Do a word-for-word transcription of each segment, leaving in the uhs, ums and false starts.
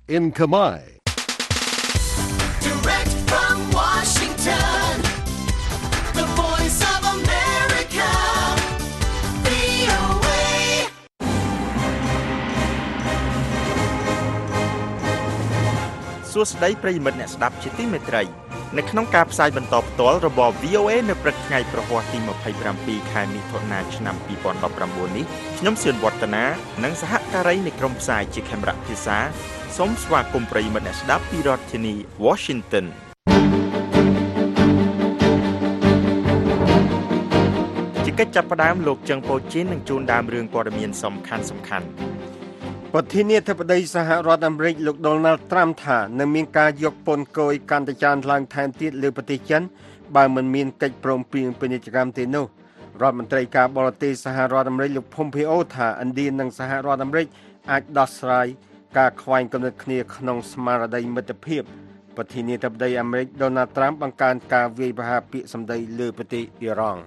in Khmer. Direct from Washington, the voice of America, វី អូ เอសួស្តីប្រិយមិត្តអ្នកស្ដាប់ជាទីមេត្រីនៅក្នុងការផ្សាយបន្តផ្ទាល់របស់ វី អូ เอ នៅព្រឹកថ្ងៃប្រហ័សទីยี่สิบเจ็ดខែមិថុនាឆ្នាំยี่สิบสิบเก้าនេះខ្ញុំសឿនវឌ្ឍនានិងសហការីនៃក្រុមផ្សាយជាខេមរៈភាសាសូមស្វាគមន៍ប្រិយមិត្តអ្នកស្ដាប់ពីរដ្ឋធានី Washington ជាកិច្ចចាប់ផ្ដើមលោកចឹងប៉ូជីននឹងជួនដើមរឿងព័ត៌មានសំខាន់សំខាន់ប្រធានាធិបតីសហរដ្ឋអាមេរិកលោក Donald Trump ថានឹងមានការយកពន្ធគយកាន់តែច្រើនឡើងថែមទៀតលើប្រទេសចិនបើមិនមានកិច្ចព្រមព្រៀងពាណិជ្ជកម្មទេនោះរដ្ឋមន្ត្រីការបរទេសសហរដ្ឋអាមេរិកលោក Pompeo ថាឥណ្ឌានិងសហរដ្ឋអាមេរិកអាចដោះស្រាយការខ្វែងគំនិតគ្នាក្នុងស្មារតីមិត្តភាពប្រធានាធិបតីអាមេរិក Donald Trump បង្កើនការវាយប្រហារពាក្យសម្ដីលើប្រទេសអ៊ីរ៉ង់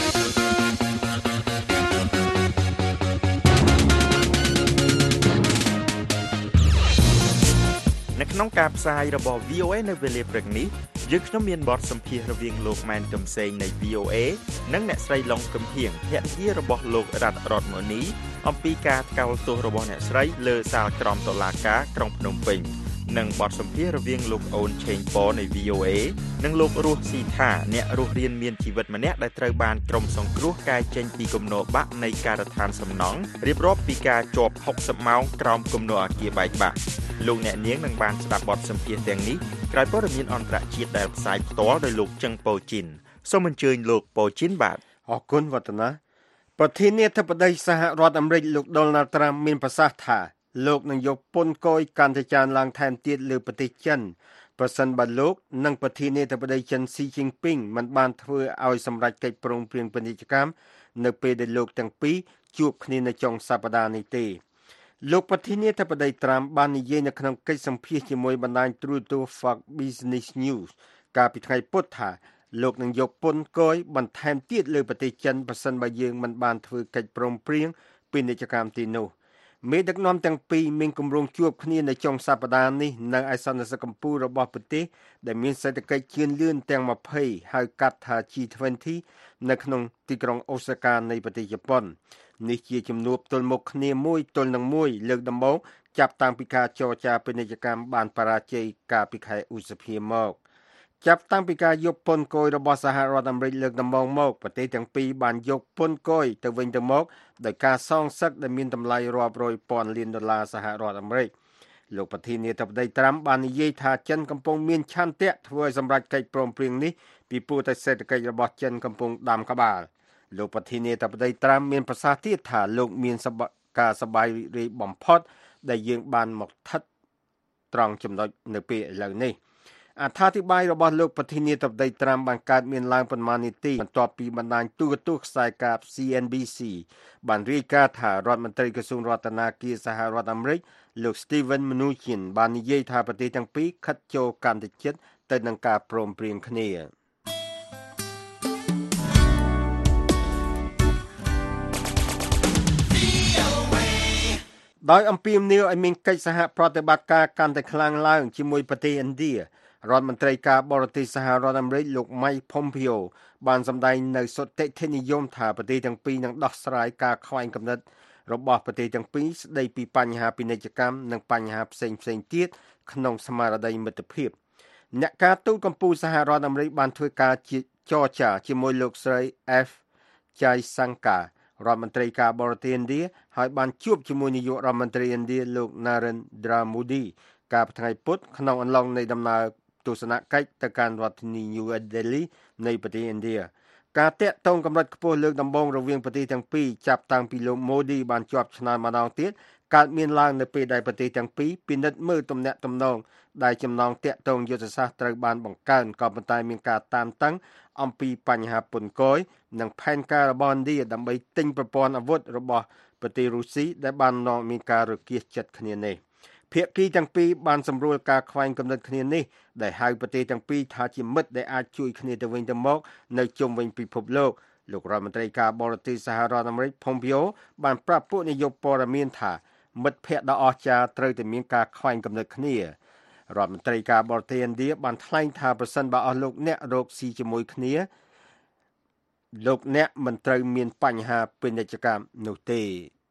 នៅក្នុងការផ្សាយរបស់ វី អូ เอ នៅវេលាព្រឹកនេះយើងខ្ញុំមានបទសម្ភាសន៍រវាងលោកម៉ែនកំសែងនៃ វី អូ เอ និងអ្នកស្រីឡុងកំហៀងភរិយារបស់លោករតរតមូនីអំពីការថ្កោលទោសរបស់អ្នកស្រីលើសាលក្រមតុលាការក្រុងភ្នំពេញនិងបទសម្ភាសន៍រវាងលោកអូនឆេងប៉នៃ វី អូ เอ និងលោករស់ស៊ីថាអ្នករស់រានមានជីវិតម្នាក់ដែលត្រូវបានក្រុមសង្គ្រោះកែចេញពីគំនរបាក់នៃការដ្ឋានសំណង់រៀបរាប់ពីការជាប់ហុកសិបម៉ោងក្រោមគំនរអគារបែកបាក់លោកអ្នកនាងនឹងបានស្ដាប់បទសម្ភាសន៍ទាំងនេះក្រោយព័ត៌មានអន្តរជាតិដែលផ្សាយផ្ទាល់ដោយលោកចឹងប៉ូជីនសូមអញ្ជើញលោកប៉ូជីនបាទអរគុណវឌ្ឍនាប្រធានាធិបតីសហរដ្ឋអាមេរិកលោក Donald Trump មានប្រសាសន៍ថាលោកនឹងយកពន្ធគយកាន់តែច្រើនឡើងថែមទៀតលើប្រទេសចិនប្រសិនបើលោកនិងប្រធានាធិបតីចិន Xi Jinping មិនបានធ្វើឲ្យសម្រេចកិច្ចព្រមព្រៀងពាណិជ្ជកម្មនៅពេលដែលលោកទាំងពីរជួបគ្នានៅចុងសប្តាហ៍នេះទេលោកប្រធានាធិបតី Trump បាននិយាយនៅក្នុងកិច្ចសម្ភាសន៍ជាមួយបណ្ដាញទូរទស្សន៍ Fox Business News កាលពីថ្ងៃពុធថាលោកនឹងយកពន្ធគយបន្ថែមទៀតលើប្រទេសចិនប្រសិនបើយើងមិនបានធ្វើកិច្ចព្រមព្រៀងពាណិជ្ជកម្មទីនោះមេដឹកនាំទាំងពីរមានគម្រោងជួបគ្នានៅចុងសប្តាហ៍នេះនៅឯសន្និសីទកម្ពុជារបស់ប្រទេសដែលមានសេដ្ឋកិច្ចជឿនលឿនទាំងยี่สิบហៅកាត់ថា G ยี่สิบ នៅក្នុងទីក្រុងអូសាកានៃប្រទេសជប៉ុននេះជាជំនួបទល់មុខគ្នាមួយទល់នឹងមួយលើកដំបូងចាប់តាំងពីការចរចាពាណិជ្ជកម្មបានបរាជ័យកាលពីខែឧសភាមកចាប់តាំងពីការយកពន្ធគយរបស់សហរដ្ឋអាមេរិកលើកដំបូងមកប្រទេសទាំងពីរបានយកពន្ធគយទៅវិញទៅមកដោយការសងសឹកដែលមានតម្លៃរាប់រយពាន់លានដុល្លារសហរដ្ឋអាមេរិកលោកប្រធានាធិបតី Trump បាននិយាយថាចិនកំពុងមានឆន្ទៈធ្វើឲ្យសម្រេចកិច្ចព្រមព្រៀងនេះពីព្រោះតែសេដ្ឋកិច្ចរបស់ចិនកំពុងដាំក្បាលលោកប្រធានាធិបតី Trump មានប្រសាសន៍ទៀតថាលោកមានការសប្បាយរីករាយបំផុតដែលយើងបានមកស្ថិតត្រង់ចំណុចនៅពេលឥឡូវនេះអត្ថាធិប្បាយរបស់លោកប្រធានាធិបតី Trump បានកើតមានឡើងប៉ុន្មាននាទីបន្ទាប់ពីបណ្ដាញទូរទស្សន៍ខ្សែកាប C N B C បានរាយការណ៍ថារដ្ឋមន្ត្រីក្រសួងរដ្ឋាភិបាលសហរដ្ឋអាមេរិកលោក Steven Mnuchin បាននិយាយថាប្រទេសទាំងពីរខិតចូលកាន់តែជិតទៅនឹងការព្រមព្រៀងគ្នាដោយអំពាវនាវឲ្យមានកិច្ចសហប្រតិបត្តិការកាន់តែខ្លាំងឡើងជាមួយប្រទេសឥណ្ឌារដ្ឋមន្ត្រីការបរទេសសហរដ្ឋអាមេរិកលោក Mike Pompeo បានសម្ដែងនៅសុទ្ធិដ្ឋិនិយមថាប្រទេសទាំងពីរនឹងដោះស្រាយការខ្វែងគំនិតរបស់ប្រទេសទាំងពីរស្ដីពីបញ្ហាពាណិជ្ជកម្មនិងបញ្ហាផ្សេងៗទៀតក្នុងស្មារតីមិត្តភាពអ្នកការទូតកម្ពុជាសហរដ្ឋអាមេរិកបានធ្វើការចរចាជាមួយលោកស្រី F Jaishankar រដ្ឋមន្ត្រីការបរទេសឥណ្ឌាហើយបានជួបជាមួយនាយករដ្ឋមន្ត្រីឥណ្ឌាលោក Narendra Modi កាលពីថ្ងៃពុធក្នុងអំឡុងនៃដំណើរទស្សនកិច្ចទៅកាន់រដ្ឋធានី New Delhi នៃប្រទេសឥណ្ឌាការតាក់ទងកម្រិតខ្ពស់លើកដំបូងរវាងប្រទេសទាំងពីរចាប់តាំងពីលោក Modi បានជាប់ឆ្នោតម្ដងទៀតកើតមានឡើងនៅពេលដែលប្រទេសទាំងពីរពិនិត្យមើលទំនាក់ទំនងដែលចំណងតាក់ទងយុទ្ធសាស្ត្រត្រូវបានបង្កើនក៏ប៉ុន្តែមានការតានតឹងអំពីបញ្ហាពន្ធគយនិងផែនការរបស់ឥណ្ឌាដើម្បីទិញប្រព័ន្ធអាវុធរបស់ប្រទេសរុស្ស៊ីដែលបាននាំមានការរគាសចិត្តគ្នានេះភាគីទាំងពីរបានសម្រួលការខ្វែងគំនិតគ្នានេះដែលហៅប្រទេសទាំងពីរថាជាមិត្តដែលអាចជួយគ្នាទៅវិញទៅមកនៅជុំវិញពិភពលោកលោករដ្ឋមន្ត្រីការបរទេសសហរដ្ឋអាមេរិក Pompeo បានប្រាប់ពួកនាយកព័ត៌មានថាមិត្តភ័ក្តិដ៏អស្ចារ្យត្រូវតែមានការខ្វែងគំនិតគ្នារដ្ឋមន្ត្រីការបរទេសឥណ្ឌាបានថ្លែងថាប្រសិនបើអស់លោកអ្នករកស៊ីជាមួយគ្នាលោកអ្នកមិនត្រូវមានបញ្ហាពាណិជ្ជកម្មនោះទេ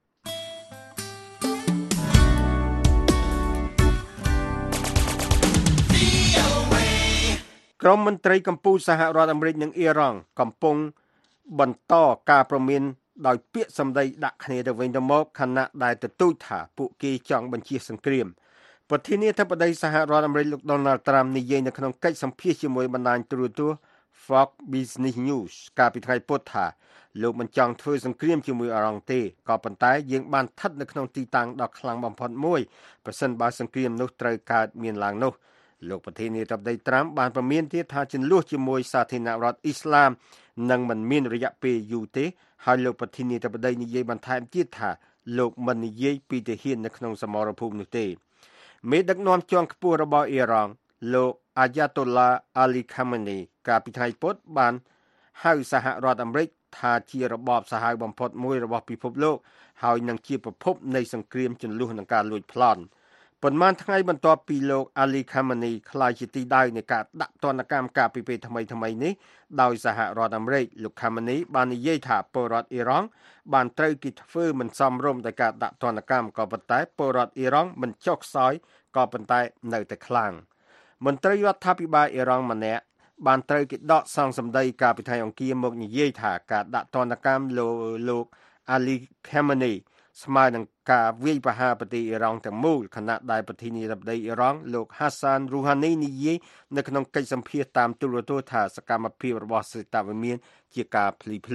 ក្រុមមន្ត្រីកម្ពុជាសហរដ្ឋអាមេរិកនិងអ៊ីរ៉ង់កំពុងបន្តការព្រមានដោយពាក្យសម្ដីដាក់គ្នាទៅវិញទៅមកខណៈដែលទទូចថាពួកគេចង់បញ្ជាសង្គ្រាមប្រធានាធិបតីសហរដ្ឋអាមេរិកលោក Donald Trump និយាយនៅក្នុងកិច្ចសម្ភាសន៍ជាមួយបណ្ដាញទូរទស្សន៍ Fox Business News កាលពីថ្ងៃពុធថាលោកមិនចង់ធ្វើសង្គ្រាមជាមួយអ៊ីរ៉ង់ទេក៏ប៉ុន្តែយើងបានស្ថិតនៅក្នុងទីតាំងដ៏ខ្លាំងបំផុតមួយប្រសិនបើសង្គ្រាមនោះត្រូវកើតមានឡើងនោះលោកប្រធានាធិបតី Trump បានប្រមានទៀតថាចំនួនជាមួយសាធារណរដ្ឋអ៊ីស្លាមនឹងមិនមានរយៈពេលយូរទេហើយលោកប្រធានាធិបតីនិយាយបន្ថែមទៀតថាលោកមិននិយាយពីទាហាននៅក្នុងសមរភូមិនោះទេមេដឹកនាំជាន់ខ្ពស់របស់អ៊ីរ៉ង់លោកអាយ៉ាតូឡា អាលី ខាម៉ានីកាលពីថ្ងៃពុធបានហៅសហរដ្ឋអាមេរិកថាជារបបសាហាវបំផុតមួយរបស់ពិភពលោកហើយនឹងជាប្រភពនៃសង្គ្រាមជន្លោះនឹងការលួចប្លន់ប៉ុន្មានថ្ងៃបន្ទាប់ពីលោកអាលី ខាម៉ានីក្លាយជាទីដៅនៃការដាក់ទណ្ឌកម្មការពីពេលថ្មីថ្មីនេះដោយសហរដ្ឋអាមេរិកលោកខាម៉ានីបាននិយាយថាពលរដ្ឋអ៊ីរ៉ង់បានត្រូវគេធ្វើមិនសមរម្យដោយការដាក់ទណ្ឌកម្មក៏ប៉ុន្តែពលរដ្ឋអ៊ីរ៉ង់មិនចុះខ្សោយក៏ប៉ុន្តែនៅតែខ្លាំងមន្ត្រីរដ្ឋាភិបាលអ៊ីរ៉ង់ម្នាក់បានត្រូវគេដកសងសម្ដីកាលពីថ្ងៃអង្គារមកនិយាយថាការដាក់ទណ្ឌកម្មលោកលោកអាលី ខាម៉ានីស្មើនឹងការវាយប្រហារប្រទេសអ៊ីរ៉ង់ទាំងមូលខណៈដែលប្រធានាធិបតីអ៊ីរ៉ង់លោក Hassan Rouhani និយាយនៅក្នុងកិច្ចសម្ភាសន៍តាមទូរទស្សន៍ថាសកម្មភាពរបស់សេតវិមានជាការភ្លីភ្លើ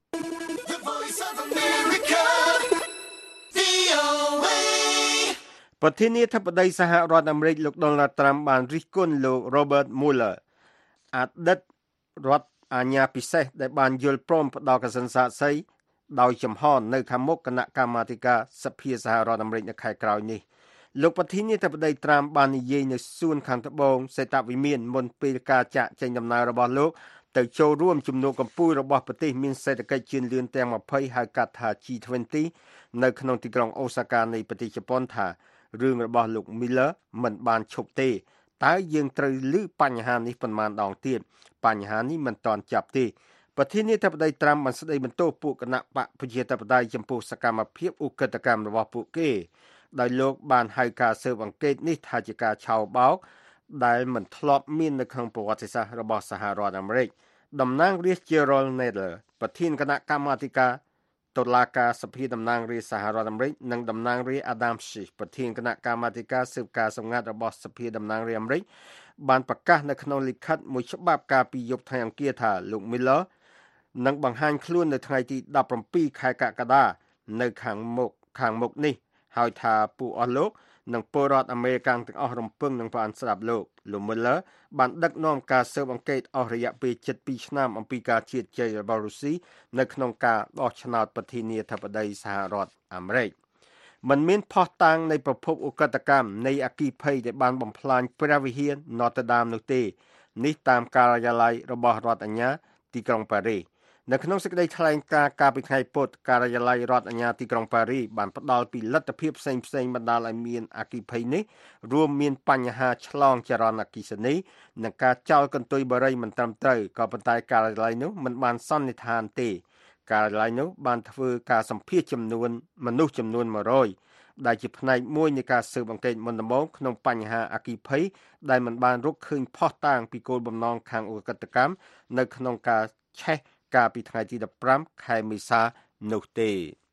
The Voice of America, វី អូ เอប្រធានាធិបតីសហរដ្ឋអាមេរិកលោក Donald Trump បានរិះគន់លោក Robert Mueller អតីតរដ្ឋអាជ្ញាពិសេសដែលបានយល់ព្រមផ្ដល់កសិនសាកសីដោយចំហនៅខាងមុខគណៈកម្មាធិការសភាសហរដ្ឋអាមេរិកនៅខែក្រោយនេះលោកប្រធានាធិបតី Trump បាននិយាយនៅសួនខាងត្បូងសេតវិមានមុនពេលការចាក់ចេញដំណើររបស់លោកទៅចូលរួមជំនួបកម្ពុជារបស់ប្រទេសមានសេដ្ឋកិច្ចជឿនលឿនទាំងยี่สิบហៅកាត់ថា G ยี่สิบ នៅក្នុងទីក្រុងអូសាកានៃប្រទេសជប៉ុនថារឿងរបស់លោក Miller មិនបានឈប់ទេតើយើងត្រូវលើបញ្ហានេះប៉ុន្មានដងទៀតបញ្ហានេះមិនតាន់ចាប់ទេប្រធានាធិបតី Trump បានស្ដីបន្ទោសពួកគណៈបកប្រជាធិបតេយ្យចំពោះសកម្មភាពឧក្រិដ្ឋកម្មរបស់ពួកគេដោយលោកបានហៅការស៊ើបអង្កេតនេះថាជាការឆោបោកដែលមិនធ្លាប់មាននៅក្នុងប្រវត្តិសាស្ត្ររបស់សហរដ្ឋអាមេរិកតំណាងរាស្ត្រ Jerrold Nadler ប្រធានគណៈកម្មាធិការតុលាការសភាតំណាងរាស្ត្រសហរដ្ឋអាមេរិកនិងតំណាងរាស្ត្រ Adam Schiff ប្រធានគណៈកម្មាធិការស៊ើបការសម្ងាត់របស់សភាតំណាងរាស្ត្រអាមេរិកបានប្រកាសនៅក្នុងលិខិតមួយច្បាប់កាលពីយប់ថ្ងៃអង្គារថាលោក Miller នឹងបង្ហាញខ្លួននៅថ្ងៃទីដប់ប្រាំពីរខែកក្កដានៅខាងមុខខាងមុខនេះហើយថាពួកអស់លោកនិងពលរដ្ឋអាមេរិកទាំងអស់រំពឹងនឹងបានស្ដាប់លោកលោក Mueller បានដឹកនាំការស៊ើបអង្កេតអស់រយៈពេលជិតពីរឆ្នាំអំពីការជៀតជែករបស់រុស្ស៊ីនៅក្នុងការបោះឆ្នោតប្រធានាធិបតីសហរដ្ឋអាមេរិកមិនមានផុសតាងនៃប្រភពឧក្រិដ្ឋកម្មនៃអគ្គិភ័យដែលបានបំផ្លាញព្រះវិហារ Notre Dame នោះទេនេះតាមការិយាល័យរបស់រដ្ឋអាជ្ញាទីក្រុងប៉ារីសនៅក្នុងសេចក្តីថ្លែងការណ៍កាលពីថ្ងៃពុធការិយាល័យរដ្ឋអាជ្ញាទីក្រុងប៉ារីសបានផ្ដល់ពីលទ្ធភាពផ្សេងៗបណ្ដាលឲ្យមានអគ្គិភ័យនេះរួមមានបញ្ហាឆ្លងចរន្តអគ្គិសនីនិងការចោលកន្ទុយបារីមិនត្រឹមត្រូវក៏ប៉ុន្តែការិយាល័យនោះមិនបានសន្និដ្ឋានទេការិយាល័យនោះបានធ្វើការសម្ភាសចំនួនមនុស្សចំនួនមួយរយដែលជាផ្នែកមួយនៃការស៊ើបអង្កេតមុនដំបូងក្នុងបញ្ហាអគ្គិភ័យដែលមិនបានរកឃើញផុសតាងពីគោលបំណងខាងឧក្រិដ្ឋកម្មនៅក្នុងការឆេះកាលពីថ្ងៃទីដប់ប្រាំខែមេសានោះទេ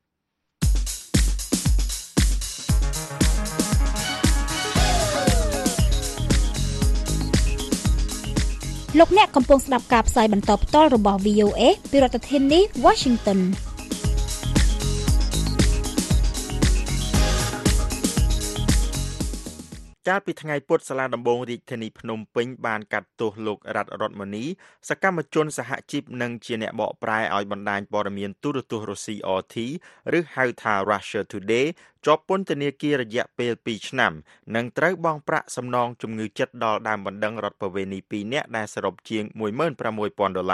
លោកអ្នកកំពុងស្ដាប់ការផ្សាយបន្តផ្ទាល់របស់ វី អូ เอ ពីរដ្ឋធានី Washington កាលពីថ្ងៃពុធសាលាដំបងរាជធានីភ្នំពេញបានកាត់ទោសលោករដ្ឋរតមនីសកម្មជនសហជីពនិងជាអ្នកបកប្រែឲ្យបណ្ដាញព័ត៌មានទូរទស្សន៍រុស្ស៊ី អារ ទី ឬហៅថា Russia Today ជាប់ពន្ធនាគាររយៈពេលពីរឆ្នាំនិងត្រូវបង់ប្រាក់សំណងជំងឺចិត្តដល់ដើមបណ្ដឹងរដ្ឋបវេនីពីរនាក់ដែលសរុបជាងមួយម៉ឺនប្រាំមួយពាន់ដុល្លារ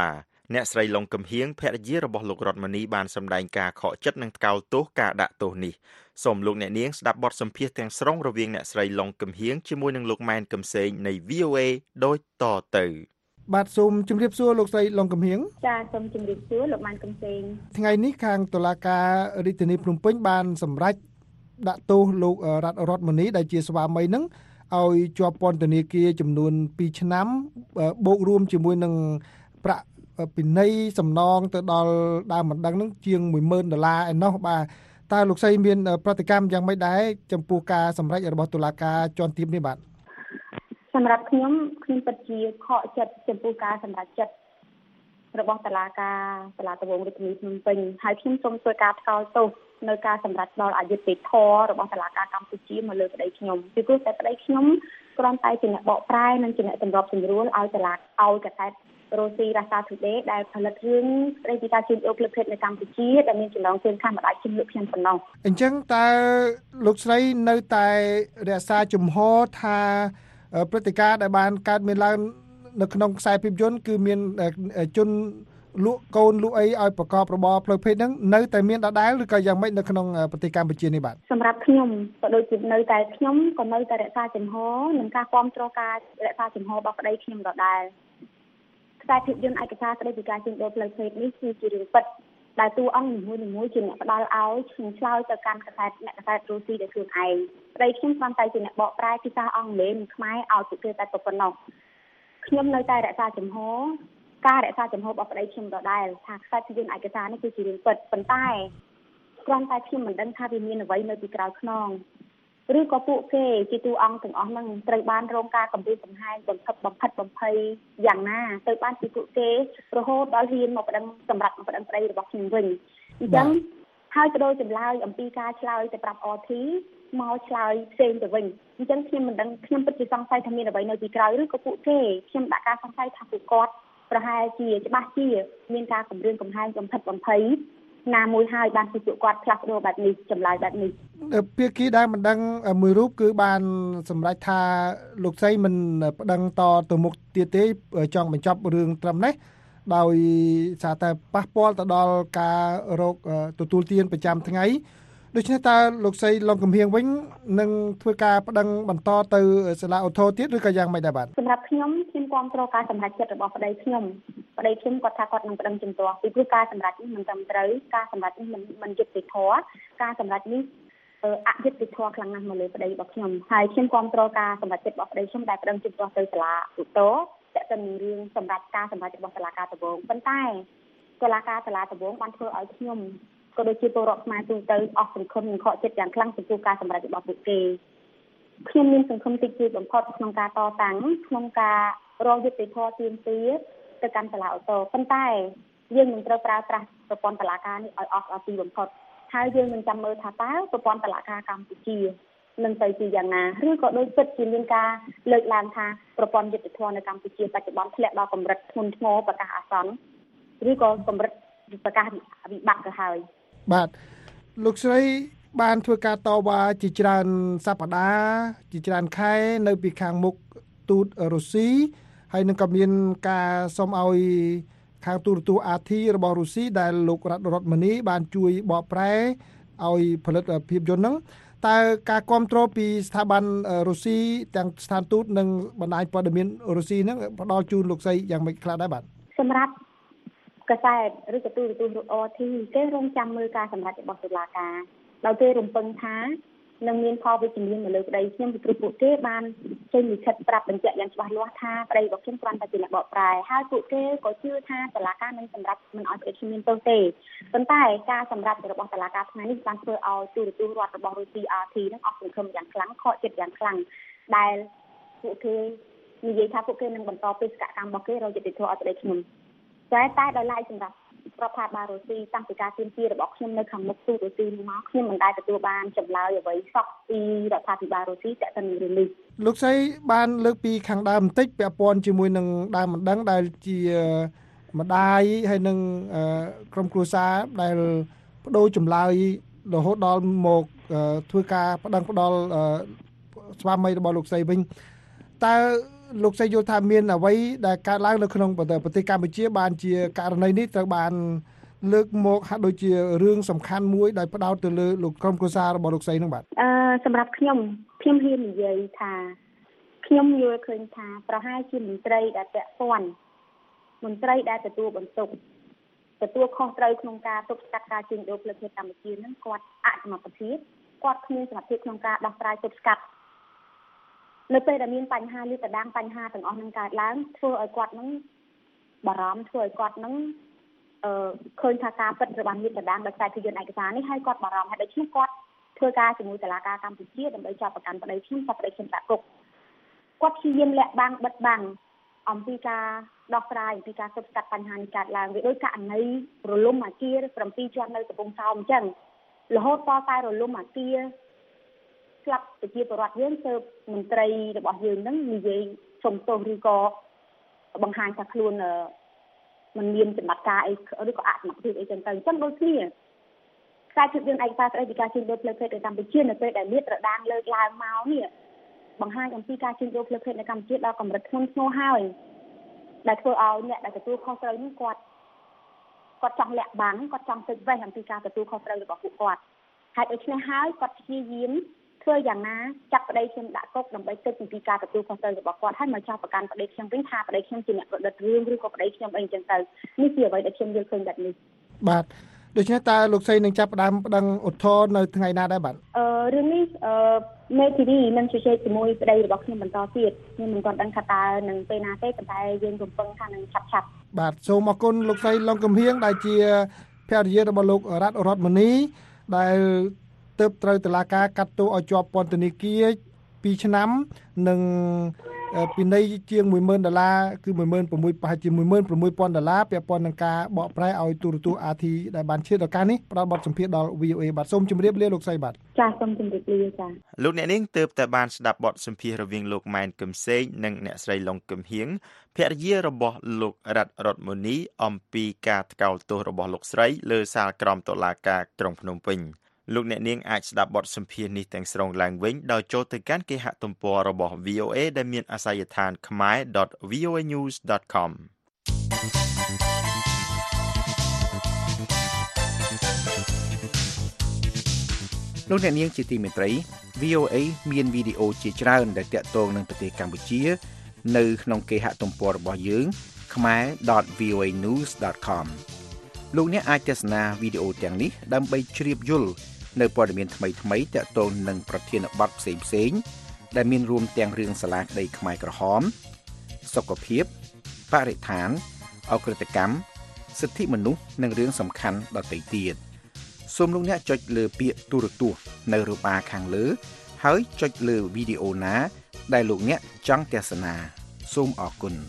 អ្នកស្រីឡុងកំហៀងភរិយារបស់លោករតមនីបានសម្ដែងការខកចិត្តនិងថ្កោលទោសការដាក់ទោសនេះសូមលោកអ្នកនាងស្ដាប់បទសម្ភាសន៍ទាំងស្រុងរវាងអ្នកស្រីឡុងកំហៀងជាមួយនឹងលោកម៉ែនកំសែងនៃ វី អូ เอ ដូចតទៅបាទសូមជម្រាបសួរលោកស្រីឡុងកំហៀងចាសូមជម្រាបសួរលោកម៉ែនកំសែងថ្ងៃនេះខាងតុលាការរាជធានីភ្នំពេញបានសម្រេចដាក់ទោសលោករតរតមនីដែលជាស្វាមីនឹងឲ្យជាប់ពន្ធនាគារចំនួនពីរឆ្នាំបូករួមជាមួយនឹងប្រាក់ពិន័យសំណងទៅដល់ដើមមិនដឹងនឹងជាង មួយម៉ឺន ដុល្លារឯណោះបាទតើលោកស្រីមានប្រតិកម្មយ៉ាងម៉េចដែរចំពោះការសម្រេចរបស់តុលាការជាន់ទាបនេះបាទសម្រាប់ខ្ញុំខ្ញុំពិតជាខកចិត្តចំពោះការសម្រេចចិត្តរបស់តុលាការសាលាដំបងរាជធានីភ្នំពេញហើយខ្ញុំសូមធ្វើការថ្កោលទោសនៅការសម្រេចដល់អយុត្តិធម៌របស់តុលាការកម្ពុជាមកលើប្តីខ្ញុំពីព្រោះតែប្តីខ្ញុំគ្រាន់តែជាអ្នកបកប្រែនិងជាអ្នកសម្របសម្រួលឲ្យតុលាការឲ្យកសែតរ៉ូស៊ីរ៉ាសាទូដេដែលផលិតរឿងស្ដីពីការជួញដូរផ្លូវភេទនៅកម្ពុជាដែលមានចំណងជើងខាងម្ដាយជំនឿខ្ញុំប៉ុណ្ណោះអញ្ចឹងតើលោកស្រីនៅតែរក្សាជំហរថាព្រឹត្តិការណ៍ដែលបានកើតមានឡើងនៅក្នុងខ្សែភាពយន្តគឺមានជនលក់កូនលក់អីឲ្យប្រកបរបរផ្លូវភេទហ្នឹងនៅតែមានដដែលឬក៏យ៉ាងម៉េចនៅក្នុងប្រទេសកម្ពុជានេះបាទសម្រាប់ខ្ញុំក៏ដូចជានៅតែខ្ញុំក៏នៅតែរក្សាជំហរនិងការគាំទ្រការរក្សាជំហររបស់ប្តីខ្ញុំដដែលខ្សែភាពយន្តឯកសារស្ដីពីការជួញដូរផ្លូវភេទនេះគឺជារឿងពិតដែលតួអង្គនីមួយៗជាអ្នកផ្ដល់ឲ្យខ្ញុំឆ្លើយទៅកាន់ខ្សែអ្នកខ្សែរ៉ូស៊ីដោយខ្លួនឯងប្តីខ្ញុំគ្រាន់តែជាអ្នកបកប្រែភាសាអង់គ្លេសនិងខ្មែរឲ្យពួកគេតែប៉ុណ្ណោះខ្ញុំនៅតែរក្សាជំហរការរក្សាចំហរបស់ប្តីខ្ញុំដដែលថាខ្សែភាពយន្តឯកសារនេះគឺជារឿងពិតប៉ុន្តែគ្រាន់តែខ្ញុំមិនដឹងថាវាមានអ្វីនៅពីក្រោយខ្នងឬក៏ពួកគេជាតួអង្គទាំងអស់ហ្នឹងត្រូវបានរងការគំរាមកំហែងបំផិតបំផិតបំភ័យយ៉ាងណាទៅបានពីពួកគេរហូតដល់ហ៊ានមកប្តឹងសម្រាប់ប្តឹងប្តីរបស់ខ្ញុំវិញអញ្ចឹងហើយក៏ដោយចម្លើយអំពីការឆ្លើយទៅប្រាប់ អ ធី មកឆ្លើយផ្សេងទៅវិញអញ្ចឹងខ្ញុំមិនដឹងខ្ញុំពិតជាសង្ស័យថាមានអ្វីនៅពីក្រោយឬក៏ពួកគេខ្ញុំដាក់ការសង្ស័យថាពួកគាត់ប្រហែលជាច្បាស់ជាមានការគម្រាមកំហែងបំផិតបំភ័យណាមួយហើយបានពីពួកគាត់ផ្លាស់ប្ដូរបែបនេះចម្លើយបែបនេះភាគីដែលមិនដឹងមួយរូបគឺបានសម្រេចថាលោកស្រីមិនប្តឹងតទៅមុខទៀតទេចង់បញ្ចប់រឿងត្រឹមនេះដោយសារតែប៉ះពាល់ទៅដល់ការរកទទួលទានប្រចាំថ្ងៃដូច្នេះតើលោកស្រីឡុងកំហៀងវិញនឹងធ្វើការប្តឹងបន្តទៅសាលាឧទ្ធរណ៍ទៀតឬក៏យ៉ាងម៉េចដែរបាទសម្រាប់ខ្ញុំខ្ញុំគាំទ្រការសម្រេចចិត្តរបស់ប្តីខ្ញុំប្តីខ្ញុំគាត់ថាគាត់នឹងប្តឹងជំទាស់ពីព្រោះការសម្រេចនេះមិនត្រឹមត្រូវការសម្រេចនេះមិនមិនយុត្តិធម៌ការសម្រេចនេះអយុត្តិធម៌ខ្លាំងណាស់មកលើប្តីរបស់ខ្ញុំហើយខ្ញុំគាំទ្រការសម្រេចចិត្តរបស់ប្តីខ្ញុំដែលប្តឹងជំទាស់ទៅសាលាឧទ្ធរណ៍តែទៅនឹងរឿងសម្រេចការសម្រេចរបស់សាលាការដំបងប៉ុន្តែសាលាការសាលាដំបងបានធ្វើឲ្យខ្ញុំក៏ដូចជាពលរដ្ឋខ្មែរទូទៅអស់សង្ឃឹមនិងខកចិត្តយ៉ាងខ្លាំងចំពោះការសម្រេចរបស់ពួកគេខ្ញុំមានសង្ឃឹមតិចតួចបំផុតក្នុងការតតាំងក្នុងការរងយុត្តិធម៌ទាមទារទៅកាន់សាលាឧទ្ធរណ៍ប៉ុន្តែយើងនឹងត្រូវប្រើប្រាស់ប្រព័ន្ធតុលាការនេះឲ្យអស់អទីបំផុតហើយយើងនឹងចាំមើលថាតើប្រព័ន្ធតុលាការកម្ពុជានឹងទៅជាយ៉ាងណាឬក៏ដូចពិតជាមានការលើកឡើងថាប្រព័ន្ធយុត្តិធម៌នៅកម្ពុជាបច្ចុប្បន្នធ្លាក់ដល់កម្រិតធ្ងន់ធ្ងរប្រកាសអាសន្នឬក៏កម្រិតប្រកាសវិបត្តិទៅហើយបាទលោកស្រីបានធ្វើការតវ៉ាជាច្រើនសប្តាហ៍ជាច្រើនខែនៅពីខាងមុខទូតរុស្ស៊ីហើយនឹងក៏មានការសុំឲ្យខាងទូរទស្សន៍ អា ធី របស់រុស្ស៊ីដែលលោករតរតមនីបានជួយបកប្រែឲ្យផលិតភាពយន្តហ្នឹងតើការគ្រប់គ្រងពីស្ថាប័នរុស្ស៊ីទាំងស្ថានទូតនិងបណ្ដាញព័ត៌មានរុស្ស៊ីហ្នឹងផ្ដល់ជូនលោកស្រីយ៉ាងម៉េចខ្លះដែរបាទសម្រាប់កសែតឬក៏ទូរទស្សន៍ អ ធី គេរងចាំមើលការសម្រេចរបស់តុលាការដោយគេរំពឹងថានឹងមានផលវិជ្ជមានមកលើប្តីខ្ញុំពីព្រោះពួកគេបានចេញលិខិតប្រាប់បញ្ជាក់យ៉ាងច្បាស់លាស់ថាប្តីរបស់ខ្ញុំគ្រាន់តែជាអ្នកបកប្រែហើយពួកគេក៏ជឿថាតុលាការនឹងសម្រេចមិនឲ្យប្តីខ្ញុំមានទោសទេប៉ុន្តែការសម្រេចរបស់តុលាការថ្ងៃនេះបានធ្វើឲ្យទូរទស្សន៍រដ្ឋរបស់រុស្ស៊ី អា ធី នឹងអស់សង្ឃឹមយ៉ាងខ្លាំងខកចិត្តយ៉ាងខ្លាំងដែលពួកគេនិយាយថាពួកគេនឹងបន្តបេសកកម្មរបស់គេរកយុត្តិធម៌ឲ្យប្តីខ្ញុំតែតែដោយឡែកសម្រាប់រដ្ឋាភិបាលរុស្ស៊ីតាំងពីការទាមទាររបស់ខ្ញុំនៅខាងមុខទូតរុស្ស៊ីនេះមកខ្ញុំមិនដែលទទួលបានចម្លើយអ្វីសោះពីរដ្ឋាភិបាលរុស្ស៊ីទាក់ទងនឹងរឿងនេះលោកស្រីបានលើកពីខាងដើមបន្តិចពាក់ព័ន្ធជាមួយនឹងដើមមិនដឹងដែលជាម្ដាយហើយនឹងក្រុមគ្រួសារដែលបដូរចម្លើយរហូតដល់មកធ្វើការប្តឹងផ្តល់ស្វាមីរបស់លោកស្រីវិញតើលោកស្រីយល់ថាមានអ្វីដែលកើតឡើងនៅក្នុងប្រទេសកម្ពុជាបានជាករណីនេះត្រូវបានលើកមកហាក់ដូចជារឿងសំខាន់មួយដោយផ្ដោតទៅលើលោកក្រុមគ្រួសាររបស់លោកស្រីនឹងបាទអឺសម្រាប់ខ្ញុំខ្ញុំហ៊ាននិយាយថាខ្ញុំយល់ឃើញថាប្រហែលជាមន្ត្រីដែលពាក់ព័ន្ធមន្ត្រីដែលទទួលបន្ទុកទទួលខុសត្រូវក្នុងការទប់ស្កាត់ការជួញដូរផ្លូវភេទកម្ពុជានឹងគាត់អសមត្ថភាពគាត់គ្មានសមត្ថភាពក្នុងការដោះស្រាយទប់ស្កាត់នៅពេលដែលមានបញ្ហាលាតត្រដាងបញ្ហាទាំងអស់នឹងកើតឡើងធ្វើឲ្យគាត់នឹងបារម្ភធ្វើឲ្យគាត់នឹងអឺឃើញថាការពិតរបស់លាតត្រដាងដោយសារភាពយន្តឯកសារនេះហើយគាត់បារម្ភហើយដូច្នេះគាត់ធ្វើការជាមួយតុលាការកម្ពុជាដើម្បីចាប់ប្រកាន់ប្តីខ្ញុំចាប់ប្តីខ្ញុំដាក់គុកគាត់ព្យាយាមលាក់បាំងបិទបាំងអំពីការដោះស្រាយអំពីការទប់ស្កាត់បញ្ហានេះកើតឡើងវាដោយករណីរលំអាគារ7ជាន់នៅកំពង់សោមអញ្ចឹងរហូតដល់តែរលំអាគារស្លាប់ប្រជាពលរដ្ឋយើងទៅមន្ត្រីរបស់យើងនឹងនិយាយសុំទោសឬក៏បង្ហាញថាខ្លួនមិនមានចំណាត់ការអីឬក៏អសមត្ថភាពអីចឹងទៅអញ្ចឹងដូចគ្នាខ្សែភាពយន្តឯកសារស្ដីពីការជួញដូរផ្លូវភេទនៅកម្ពុជានៅពេលដែលលាតត្រដាងលើកឡើងមកនេះបង្ហាញអំពីការជួញដូរផ្លូវភេទនៅកម្ពុជាដល់កម្រិតធ្ងន់ធ្ងរហើយដែលធ្វើឲ្យអ្នកដែលទទួលខុសត្រូវនេះគាត់គាត់ចង់លាក់បាំងគាត់ចង់ទិញវេះអំពីការទទួលខុសត្រូវរបស់ពួកគាត់ហើយដូច្នេះហើយគាត់ព្យាយាមធ្វើយ៉ាងណាចាប់ប្តីខ្ញុំដាក់គុកដើម្បីទិញអំពីការទទួលខុសត្រូវរបស់គាត់ហើយមកចោទប្រកាន់ប្តីខ្ញុំវិញថាប្តីខ្ញុំជាអ្នកប្រឌិតរឿងឬក៏ប្តីខ្ញុំអីចឹងទៅនេះជាអ្វីដែលខ្ញុំយល់ឃើញបែបនេះបាទដូច្នេះតើលោកស្រីនឹងចាប់ផ្ដើមប្តឹងឧទ្ធរណ៍នៅថ្ងៃណាដែរបាទអឺរឿងនេះអឺមេធាវីនឹងជជែកជាមួយប្តីរបស់ខ្ញុំបន្តទៀតខ្ញុំមិនទាន់ដឹងថាតើនឹងពេលណាទេប៉ុន្តែយើងរំពឹងថានឹងឆាប់ឆាប់បាទសូមអរគុណលោកស្រីឡុងកំហៀងដែលជាភរិយារបស់លោករតរតមនីដែលទើបត្រូវតុលាការកាត់ទោសឲ្យជាប់ពន្ធនាគារពីរឆ្នាំនិងពិន័យជាងមួយម៉ឺនដុល្លារគឺមួយម៉ឺនប្រាំប្រហែលជាមួយម៉ឺនប្រាំមួយពាន់ដុល្លារពាក់ព័ន្ធនឹងការបកប្រែឲ្យទូរទស្សន៍ អារ ធី ដែលបានឈានដល់ការនេះផ្ដល់បទសម្ភាសន៍ដល់ វី អូ អេ បាទសូមជម្រាបលាលោកស្រីបាទចាសសូមជម្រាបលាចាសលោកអ្នកនាងទើបតែបានស្ដាប់បទសម្ភាសន៍រវាងលោកម៉ែនគឹមសេងនិងអ្នកស្រីឡុងគឹមហៀងភរិយារបស់លោករតរតមនីអំពីការថ្កោលទោសរបស់លោកស្រីលើសាលក្រមតុលាការក្រុងភ្នំពេញលោកអ្នកនាងអាចស្ដាប់បទសម្ភាសន៍នេះទាំងស្រុងឡើងវិញដោយចូលទៅកាន់គេហទំព័ររបស់ វី អូ អេ ដែលមានអាសយដ្ឋាន khmae ដត វី អូ អេ news ដត com លោកអ្នកនាងជាទីមេត្រី វី អូ អេ មានវីដេអូជាច្រើនដែលទាក់ទងនឹងប្រទេសកម្ពុជានៅក្នុងគេហទំព័ររបស់យើង khmae ដត វី អូ អេ news ដត com លោកអ្នកអាចទស្សនាវីដេអូទាំងនេះដើម្បីជ្រាបយល់នៅព័ត៌មានថ្មីៗទាក់ទងនឹងប្រធានបទផ្សេងៗដែលមានរួមទាំងរឿងសាលាក្តីខ្មែរក្រហមសុខភាពបរិស្ថានអក្រិតកម្មសិទ្ធិមនុស្សនិងរឿងសំខាន់ដទៃទៀតសូមលោកអ្នកចុចលើពាក្យទូរទស្សន៍នៅរបាខាងលើហើយចុចលើវីដេអូណាដែលលោកអ្នកចង់ទស្សនាសូមអរគុណ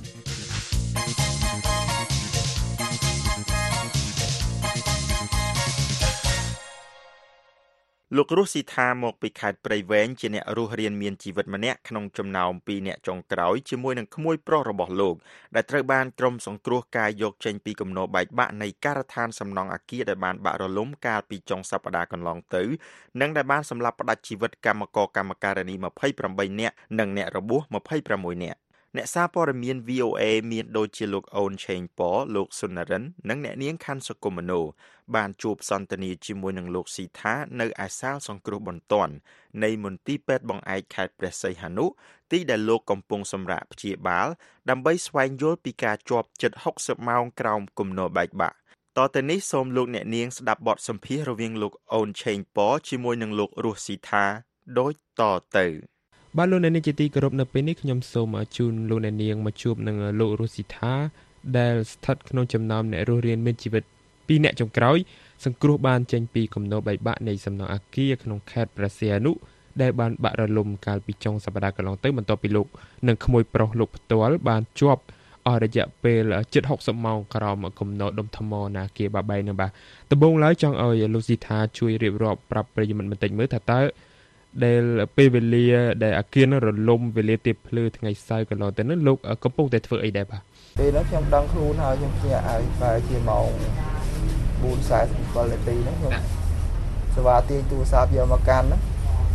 លោករស់ស៊ីថាមកពីខេត្តព្រៃវែងជាអ្នករស់រានមានជីវិតម្នាក់ក្នុងចំណោមពីរអ្នកចុងក្រោយជាមួយនឹងក្មួយប្រុសរបស់លោកដែលត្រូវបានក្រុមសង្គ្រោះការយកចេញពីគំនរបែកបាក់នៃការដ្ឋានសំណង់អគារដែលបានបាក់រលំកាលពីចុងសប្តាហ៍កន្លងទៅនិងដែលបានសម្លាប់ផ្តាច់ជីវិតកម្មករកម្មការិនីម្ភៃប្រាំបីនាក់និងអ្នករបួសម្ភៃប្រាំមួយនាក់អ្នកសារព័ត៌មាន វី អូ អេ មានដូចជាលោកអូនឆេងប៉លោកសុនរិននិងអ្នកនាងខាន់សុគមនោបានជួបសន្ទនាជាមួយនឹងលោកស៊ីថានៅឯសាលសង្គ្រោះបន្ទាន់នៃមន្ទីរពេទ្យបង្អែកខេត្តព្រះសីហនុទីដែលលោកកំពុងសម្រាកព្យាបាលដើម្បីស្វែងយល់ពីការជាប់ជិតហុកសិបម៉ោងក្រោមគំនរបែកបាក់តទៅនេះសូមលោកអ្នកនាងស្ដាប់បទសម្ភាសន៍រវាងលោកអូនឆេងប៉ជាមួយនឹងលោករស់ស៊ីថាដូចតទៅបាទលោកអ្នកនាងជាទីគោរពនៅពេលនេះខ្ញុំសូមជូនលោកអ្នកនាងមកជួបនឹងលោករស់ស៊ីថាដែលស្ថិតក្នុងចំណោមអ្នករស់រានមានជីវិតពីរអ្នកចុងក្រោយសង្គ្រោះបានចេញពីគំនរបែកបាក់នៃសំណង់អគារក្នុងខេត្តព្រះសីហនុដែលបានបាក់រលំកាលពីចុងសប្តាហ៍កន្លងទៅបន្ទាប់ពីលោកនិងក្មួយប្រុសលោកផ្ទាល់បានជាប់អស់រយៈពេលជិតហុកសិបម៉ោងក្រោមគំនរដុំថ្មនៅអគារបាបែងនឹងបាទដំបូងឡើយចង់ឲ្យលោកស៊ីថាជួយរៀបរាប់ប្រាប់ប្រិយមិត្តបន្តិចមើលថាតើដែលពេលវេលាដែលអគារនោះរលំវេលាទៀបភ្លឺថ្ងៃសៅរ៍កន្លងទៅនោះលោកកំពុងតែធ្វើអីដែរបាទពេលនោះខ្ញុំដឹងខ្លួនហើយខ្ញុំភ្ញាក់ហើយបែរជាម៉ោងបួន សែនសិប នាទីហ្នឹងខ្ញុំសេវាទាញទូរស័ព្ទយកមកកាន់ហ្នឹង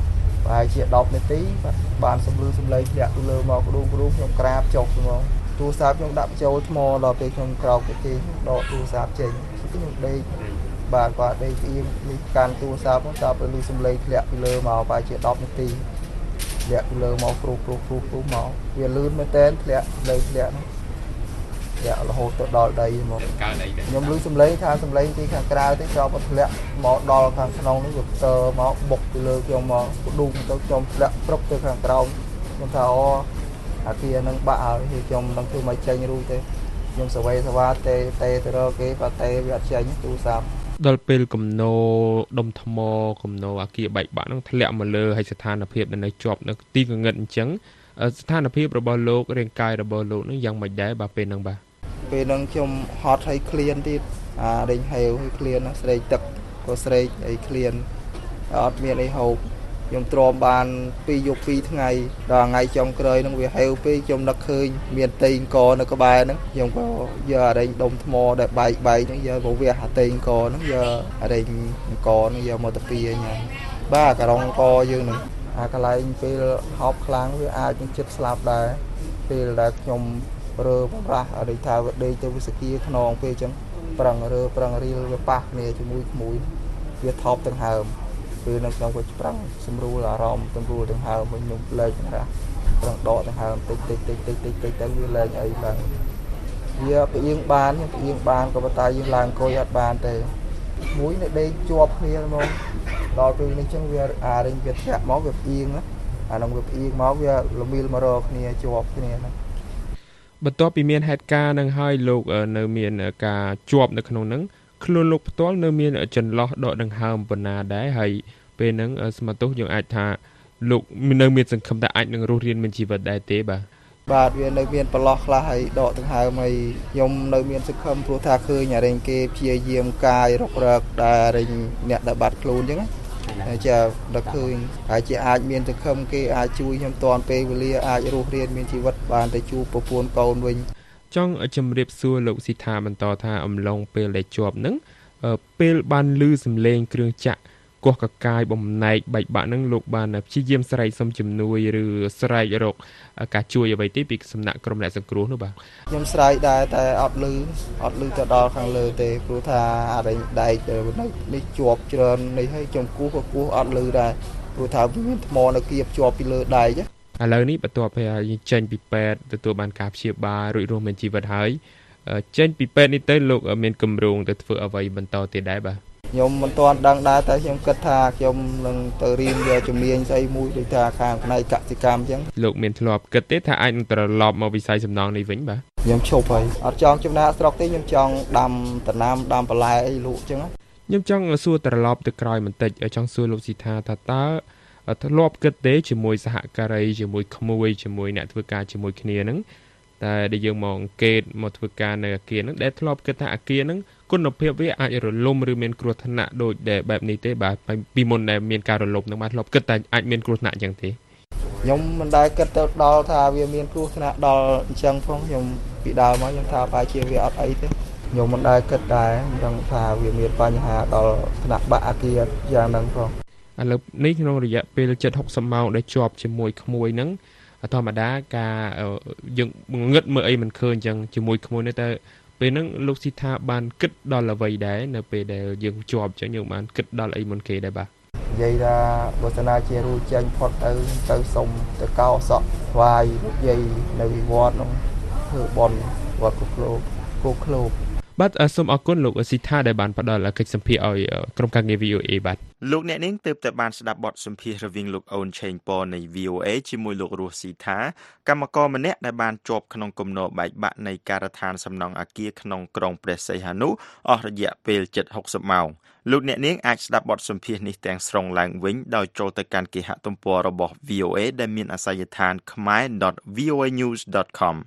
ប្រហែលជាដប់នាទីបានសំលឺសំឡេងធ្លាក់ទៅលើមកក្ដួងក្ដួងខ្ញុំក្រាបចុះហ្មងទូរស័ព្ទខ្ញុំដាក់ចូលថ្មដល់ពេលខ្ញុំក្រោកទៅគេដកទូរស័ព្ទចេញខ្ញុំដេកបាទគាត់ដេកអៀងនេះកាន់ទូរស័ព្ទមកដល់ពេលលឺសំឡេងធ្លាក់ពីលើមកប្រហែលជាដប់នាទីធ្លាក់ពីលើមកព្រុសព្រុសព្រុសព្រុសមកវាលឿនមែនតើធ្លាក់លើធ្លាក់នោះធ្លាក់រហូតទៅដល់ដីមកកើតអីដែរខ្ញុំលឺសំឡេងថាសំឡេងពីខាងក្រៅទេក្រោកមកធ្លាក់មកដល់ខាងក្នុងនោះវាផ្ទើមកបុកពីលើខ្ញុំមកដួងទៅខ្ញុំធ្លាក់ព្រុកទៅខាងក្រោមខ្ញុំថាអូអាគារនឹងបាក់ហើយខ្ញុំនឹងធ្វើមកចេញរួចទេខ្ញុំសវេសវ៉ាទេទេទៅរកគេបើទេវាអត់ចេញទូរស័ព្ទដល់ពេលគំនរដុំថ្មគំនរអាគារបែកបាក់នឹងធ្លាក់មកលើហើយស្ថានភាពនៅជាប់នៅទីកងឹតអញ្ចឹងស្ថានភាពរបស់លោករាងកាយរបស់លោកនឹងយ៉ាងម៉េចដែរបាទពេលហ្នឹងបាទពេលហ្នឹងខ្ញុំហត់ឲ្យឃ្លានទៀតអាដេញហេវឲ្យឃ្លានស្រេកទឹកក៏ស្រេកឲ្យឃ្លានអត់មានអីហូបខ្ញុំទ្រាំបានពីរយប់ពីរថ្ងៃដល់ថ្ងៃចុងក្រោយហ្នឹងវាហេវពេកខ្ញុំនឹកឃើញមានតេងកនៅក្បែរហ្នឹងខ្ញុំក៏យកអរិញដុំថ្មដែលបែកបែកហ្នឹងយកមកវះអាតេងកហ្នឹងយកអរិញកហ្នឹងយកមកទៅពីញ៉ាំបាទការ៉ុងកយើងហ្នឹងអាកន្លែងពេលហប់ខ្លាំងវាអាចនឹងចិត្តស្លាប់ដែរពេលដែលខ្ញុំរើបំរាស់អរិញថាវាដេកទៅវិសគាខ្នងពេលអញ្ចឹងប្រឹងរើប្រឹងរៀលវាប៉ះគ្នាជាមួយក្មួយវាថប់ទាំងហើមពេលនឹងខ្ញុំក៏ប្រឹងសម្រួលអារម្មណ៍សម្រួលទាំងហើមវិញខ្ញុំលែងណាប្រឹងដកទាំងហើមតិចតិចតិចតិចតិចតិចទៅវាលែងអីឡើងវាផ្អៀងបានខ្ញុំផ្អៀងបានក៏ប៉ុន្តែយើងឡើងអង្គុយអត់បានទេមួយនៅដេកជាប់គ្នាហ្មងដល់ពេលនេះចឹងវាអារិញវាធ្លាក់មកវាផ្អៀងអានោះវាផ្អៀងមកវាល្មីលមករកគ្នាជាប់គ្នាហ្នឹងបន្ទាប់ពីមានហេតុការណ៍នឹងហើយលោកនៅមានការជាប់នៅក្នុងហ្នឹងខ្លួនលោកផ្ទាល់នៅមានចន្លោះដកដង្ហើមប៉ុណ្ណាដែរហើយពេលហ្នឹងសមត្ថភាពយើងអាចថាលោកនៅមានសង្ឃឹមថាអាចនឹងរស់រានមានជីវិតដែរទេបាទបាទវានៅមានប្រឡោះខ្លះហើយដកដង្ហើមហើយខ្ញុំនៅមានសង្ឃឹមព្រោះថាឃើញអារែងគេព្យាយាមកាយរករកដែលអារែងអ្នកដែលបាត់ខ្លួនអញ្ចឹងចាដល់ឃើញហើយជាអាចមានសង្ឃឹមគេអាចជួយខ្ញុំតាន់ពេលវេលាអាចរស់រានមានជីវិតបានទៅជួបប្រពន្ធកូនវិញចង់ជំរាបសួរលោកស៊ីថាបន្តថាអំឡុងពេលដែលជាប់ហ្នឹងពេលបានឮសំឡេងគ្រឿងចាក់កោះកកាយបំណែកបែកបាក់ហ្នឹងលោកបានព្យាយាមស្រែកសុំជំនួយឬស្រែករកការជួយអ្វីទេពីសំណាក់ក្រុមអ្នកសង្គ្រោះនោះបាទខ្ញុំស្រែកដែរតែអត់ឮអត់ឮទៅដល់ខាងលើទេព្រោះថាអរិញដែកនេះជាប់ច្រើននេះហើយខ្ញុំគោះក៏គោះអត់ឮដែរព្រោះថាវាមានថ្មនៅគៀបជាប់ពីលើដែកឥឡូវនេះបន្ទាប់ពីយើងចេញពីពេទ្យទទួលបានការព្យាបាលរួចរស់មានជីវិតហើយចេញពីពេទ្យនេះទៅលោកមានគម្រោងទៅធ្វើអ្វីបន្តទៀតដែរបាទខ្ញុំមិនទាន់ដឹងដែរតែខ្ញុំគិតថាខ្ញុំនឹងទៅរៀនយកជំនាញស្អីមួយដូចថាខាងផ្នែកកសិកម្មអញ្ចឹងលោកមានធ្លាប់គិតទេថាអាចនឹងត្រឡប់មកវិស័យសំណង់នេះវិញបាទខ្ញុំឈប់ហើយអត់ចង់ចំណាកស្រុកទេខ្ញុំចង់ដាំដំណាំដាំបន្លែអីលក់អញ្ចឹងខ្ញុំចង់សួរត្រឡប់ទៅក្រោយបន្តិចចង់សួរលោកស៊ីថាថាតើធ្លាប់គិតទេជាមួយសហការីជាមួយក្មួយជាមួយអ្នកធ្វើការជាមួយគ្នាហ្នឹងតែដែលយើងមកអង្កេតមកធ្វើការនៅអាគារហ្នឹងដែលធ្លាប់គិតថាអាគារហ្នឹងគុណភាពវាអាចរលំឬមានគ្រោះថ្នាក់ដូចដែលបែបនេះទេបាទពីមុនដែលមានការរលំហ្នឹងបាទធ្លាប់គិតតែអាចមានគ្រោះថ្នាក់អញ្ចឹងទេខ្ញុំមិនដែលគិតទៅដល់ថាវាមានគ្រោះថ្នាក់ដល់អញ្ចឹងផងខ្ញុំពីដើមមកខ្ញុំថាប្រហែលជាវាអត់អីទេខ្ញុំមិនដែលគិតដែរមិនដឹងថាវាមានបញ្ហាដល់ថ្នាក់បាក់អាគារយ៉ាងហ្នឹងផងឥឡូវនេះក្នុងរយៈពេលជិតហុកសិបម៉ោងដែលជាប់ជាមួយក្មួយហ្នឹងធម្មតាការយើងងឹតមើលអីមិនឃើញអញ្ចឹងជាមួយក្មួយនេះតែពេលហ្នឹងលោកស៊ីថាបានគិតដល់អ្វីដែរនៅពេលដែលយើងជាប់អញ្ចឹងយើងបានគិតដល់អីមុនគេដែរបាទនិយាយថាបើសិនណាជារួចចេញផុតទៅទៅសុំទៅកោសក់ថ្វាយលោកយាយនៅវត្តនោះធ្វើបន់វត្តគោក្លោកគោក្លោកបាទសូមអរគុណលោកស៊ីថាដែលបានផ្ដល់កិច្ចសម្ភារឲ្យក្រុមការងារ វី អូ អេ បាទលោកអ្នកនាងទើបតែបានស្ដាប់បទសម្ភាសរវាងលោកអូនឆេងប៉នៃ វី អូ អេ ជាមួយលោករស់ស៊ីថាកម្មករម្នាក់ដែលបានជាប់ក្នុងគំនរបែកបាក់នៃការដ្ឋានសំណង់អគារក្នុងក្រុងព្រះសីហនុអស់រយៈពេលជិតហុកសិបម៉ោងលោកអ្នកនាងអាចស្ដាប់បទសម្ភាសនេះទាំងស្រុងឡើងវិញដោយចូលទៅកាន់គេហទំព័ររបស់ វី អូ អេ ដែលមានអាសយដ្ឋាន khmae dot v o a news dot com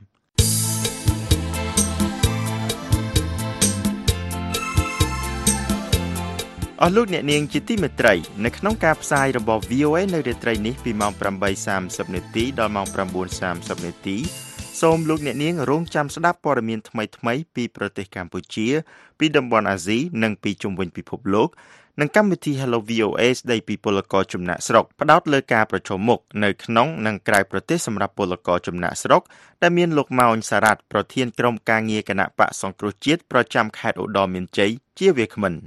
អស់លោកអ្នកនាងជាទីមេត្រីនៅក្នុងការផ្សាយរបស់ វី អូ អេ នៅរាត្រីនេះពីម៉ោង ប្រាំបីសាមសិបនាទីដល់ម៉ោង ប្រាំបួនសាមសិបនាទីសូមលោកអ្នកនាងរងចាំស្ដាប់ព័ត៌មានថ្មីៗពីប្រទេសកម្ពុជាពីតំបន់អាស៊ីនិងពីជុំវិញពិភពលោកនិងកម្មវិធី Hello វី អូ អេ ស្ដីពីពលករចំណាក់ស្រុកផ្ដោតលើការប្រឈមមុខនៅក្នុងនិងក្រៅប្រទេសសម្រាប់ពលករចំណាក់ស្រុកដែលមានលោកម៉ោងសារ៉ាត់ប្រធានក្រុមការងារគណៈបកសង្គ្រោះជាតិប្រចាំខេត្តឧត្តរមានជ័យជាវាគ្មិន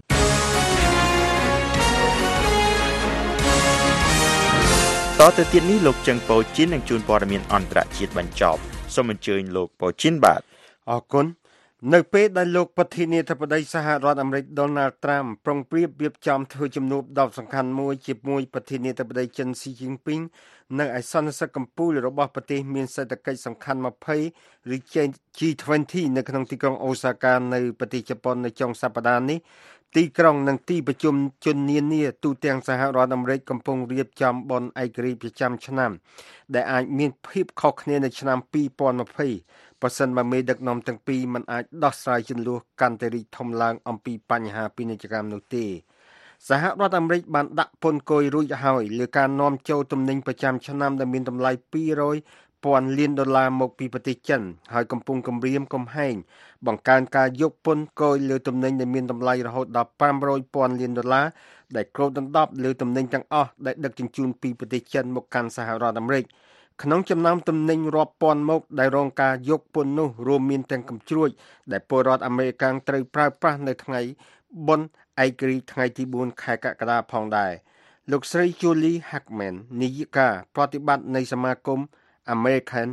តទៅទៀតនេះលោកចឹងប៉ូជីននឹងជួនព័ត៌មានអន្តរជាតិបញ្ចប់សូមអញ្ជើញលោកប៉ូជីនបាទអរគុណនៅពេលដែលលោកប្រធានាធិបតីសហរដ្ឋអាមេរិក Donald Trump ប្រុងប្រៀបរៀបចំធ្វើជំនួបដ៏សំខាន់មួយជាមួយប្រធានាធិបតីចិន Xi Jinping នៅឯសន្និសីទកំពូលរបស់ប្រទេសមានសេដ្ឋកិច្ចសំខាន់ម្ភៃឬ G ยี่สิบ នៅក្នុងទីក្រុងអូសាកានៅប្រទេសជប៉ុននៅចុងសប្តាហ៍នេះទីក្រុងនិងទីប្រជុំជននានាទូទាំងសហរដ្ឋអាមេរិកកំពុងរៀបចំបុណ្យឯករាជ្យប្រចាំឆ្នាំដែលអាចមានភាពខុសគ្នានៅឆ្នាំពីរពាន់ยี่สิบប្រសិនបើមេដឹកនាំទាំងពីរមិនអាចដោះស្រាយជម្លោះកាន់តែរីកធំឡើងអំពីបញ្ហាពាណិជ្ជកម្មនោះទេសហរដ្ឋអាមេរិកបានដាក់ពន្ធគយរួចហើយលើការនាំចូលទំនិញប្រចាំឆ្នាំដែលមានតម្លៃពីររយពាន់លានដុល្លារមកពីប្រទេសចិនហើយកំពុងគម្រាមកំហែងបង្កើនការយកពន្ធគយលើទំនិញដែលមានតម្លៃរហូតដល់ห้าร้อยពាន់លានដុល្លារដែលគ្របដណ្ដប់លើទំនិញទាំងអស់ដែលដឹកជញ្ជូនពីប្រទេសចិនមកកាន់សហរដ្ឋអាមេរិកក្នុងចំណោមទំនិញរាប់ពាន់មុខដែលរងការយកពន្ធនោះរួមមានទាំងកំជ្រួចដែលពលរដ្ឋអាមេរិកត្រូវប្រើប្រាស់នៅថ្ងៃបុណ្យឯករាជ្យថ្ងៃទីបួនខែកក្កដាផងដែរលោកស្រី Julie Hackman នាយិកាប្រតិបត្តិនៃសមាគម American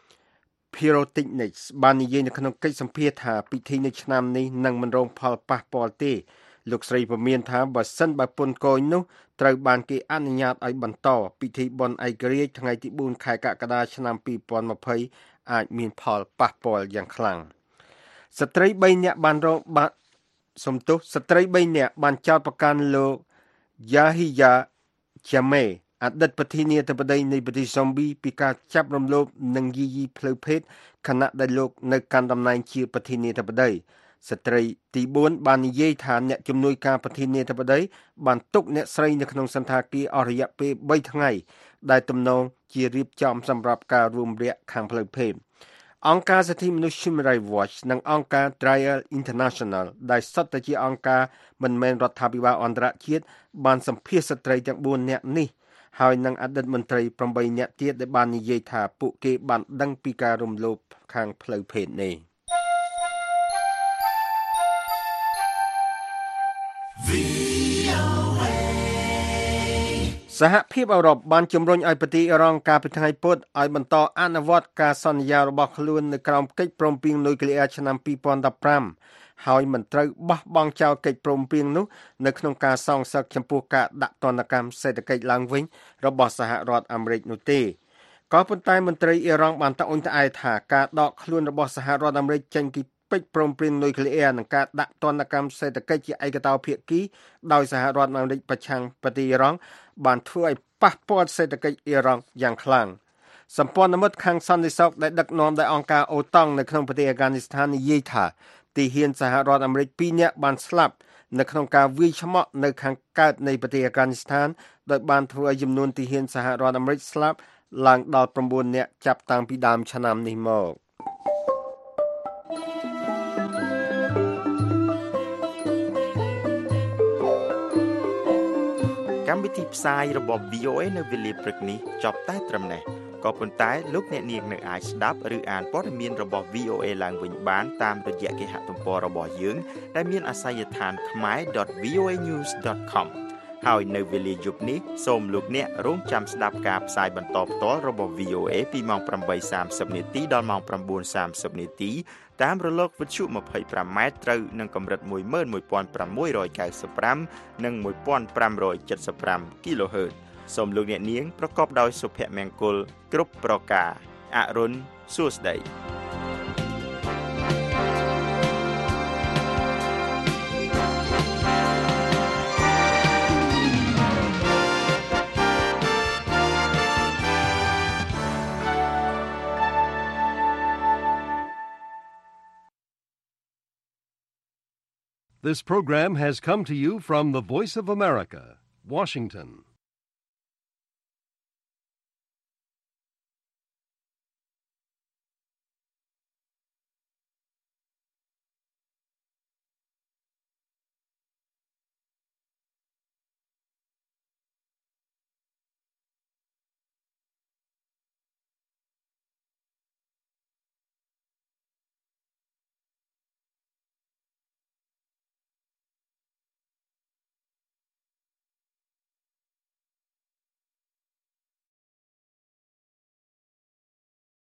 Pyrotechnics បាននិយាយនៅក្នុងកិច្ចសម្ភាសន៍ថាពិធីនៅឆ្នាំនេះនឹងមិនរងផលប៉ះពាល់ទេលោកស្រីពមៀនថាបើសិនបើពន្ធគយនោះត្រូវបានគេអនុញ្ញាតឲ្យបន្តពិធីបុណ្យឯករាជ្យថ្ងៃទីបួនខែកក្កដាឆ្នាំពីរពាន់ยี่สิบអាចមានផលប៉ះពាល់យ៉ាងខ្លាំងស្ត្រីបីនាក់បានរងបាត់សំទោសស្ត្រីបីនាក់បានចោទប្រកាន់លោក Yahya Jammeh អតីតប្រធានាធិបតីនៃប្រទេសហ្សំប៊ីពីការចាប់រំលោភនិងយាយីផ្លូវភេទខណៈដែលលោកនៅកាន់តំណែងជាប្រធានាធិបតីស្ត្រីទីបួនបាននិយាយថាអ្នកជំនួយការប្រធានាធិបតីបានទុកអ្នកស្រីនៅក្នុងសន្តាគារអស់រយៈពេលបីថ្ងៃដែលទំនងជារៀបចំសម្រាប់ការរួមរយៈខាងផ្លូវភេទអង្គការសិទ្ធិមនុស្ស Human Rights Watch និងអង្គការ Trial International ដែលសុទ្ធតែជាអង្គការមិនមែនរដ្ឋាភិបាលអន្តរជាតិបានសម្ភាសន៍ស្ត្រីទាំងបួននាក់នេះហើយនឹងអតីតមន្ត្រីប្រាំបីនាក់ទៀតដែលបាននិយាយថាពួកគេបានដឹងពីការរំលោភខាងផ្លូវភេទនេះសហភាពអឺរ៉ុបបានជំរុញឲ្យប្រទេសអ៊ីរ៉ង់កាលពីថ្ងៃពុធឲ្យបន្តអនុវត្តការសន្យារបស់ខ្លួននៅក្រោមកិច្ចព្រមព្រៀងនុយក្លេអ៊ែរឆ្នាំពីរពាន់ដប់ប្រាំហើយមិនត្រូវបោះបង់ចោលកិច្ចព្រមព្រៀងនោះនៅក្នុងការសងសឹកចំពោះការដាក់ទណ្ឌកម្មសេដ្ឋកិច្ចឡើងវិញរបស់សហរដ្ឋអាមេរិកនោះទេក៏ប៉ុន្តែមន្ត្រីអ៊ីរ៉ង់បានត្អូញត្អែថាការដកខ្លួនរបស់សហរដ្ឋអាមេរិកចេញពីកិច្ចព្រមព្រៀងនុយក្លេអ៊ែរនិងការដាក់ទណ្ឌកម្មសេដ្ឋកិច្ចជាឯកតោភាគីដោយសហរដ្ឋអាមេរិកប្រឆាំងប្រទេសអ៊ីរ៉ង់បានធ្វើឲ្យប៉ះពាល់សេដ្ឋកិច្ចអ៊ីរ៉ង់យ៉ាងខ្លាំងសម្ព័ន្ធមិត្តខាងសន្តិសុខដែលដឹកនាំដោយអង្គការអូតង់នៅក្នុងប្រទេសអាហ្គានីស្ថាននិយាយថាទីហ៊ានសហរដ្ឋអាមេរិកពីរនាក់បានស្លាប់នៅក្នុងការវាយឆ្មក់នៅខាងកើតនៃប្រទេសអាហ្គានីស្ថានដោយបានធ្វើឲ្យចំនួនទីហ៊ានសហរដ្ឋអាមេរិកស្លាប់ឡើងដល់ប្រាំបួននាក់ចាប់តាំងពីដើមឆ្នាំនេះមកកម្មវិធីផ្សាយរបស់ វី អូ អេ នៅវេលាព្រឹកនេះចប់តែត្រឹមនេះក៏ប៉ុន្តែលោកអ្នកនាងនៅអាចស្ដាប់ឬអានព័ត៌មានរបស់ វី អូ អេ ឡើងវិញបានតាមរយៈគេហទំព័ររបស់យើងដែលមានអាសយដ្ឋាន khmae dot v o a news dot com ហើយនៅវេលាយប់នេះសូមលោកអ្នករងចាំស្ដាប់ការផ្សាយបន្តផ្ទាល់របស់ វី អូ អេ ពីម៉ោងប្រាំបីសាមសិបនាទីដល់ម៉ោងប្រាំបួនសាមសិបនាទីតាមរលកវិទ្យុยี่สิบห้าម៉ែត្រត្រូវនឹងកម្រិតmột một năm sáu九fiveនិងmột five seven five គីឡូហឺតសូមលោកអ្នកនាងប្រកបដោយសុភមង្គលគ្រប់ប្រការអរុនសួស្តី This program has come to you from the Voice of America, Washington.